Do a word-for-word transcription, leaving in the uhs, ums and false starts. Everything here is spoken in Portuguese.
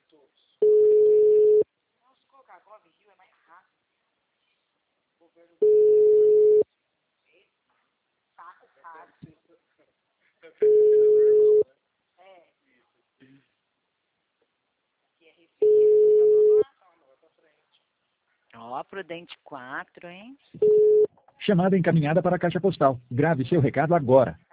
Não, se colocar Gov Rio é mais rápido. Governo. Saco fácil. É. Aqui é Recife. Ó, Prudente quatro, hein? Chamada encaminhada para a caixa postal. Grave seu recado agora.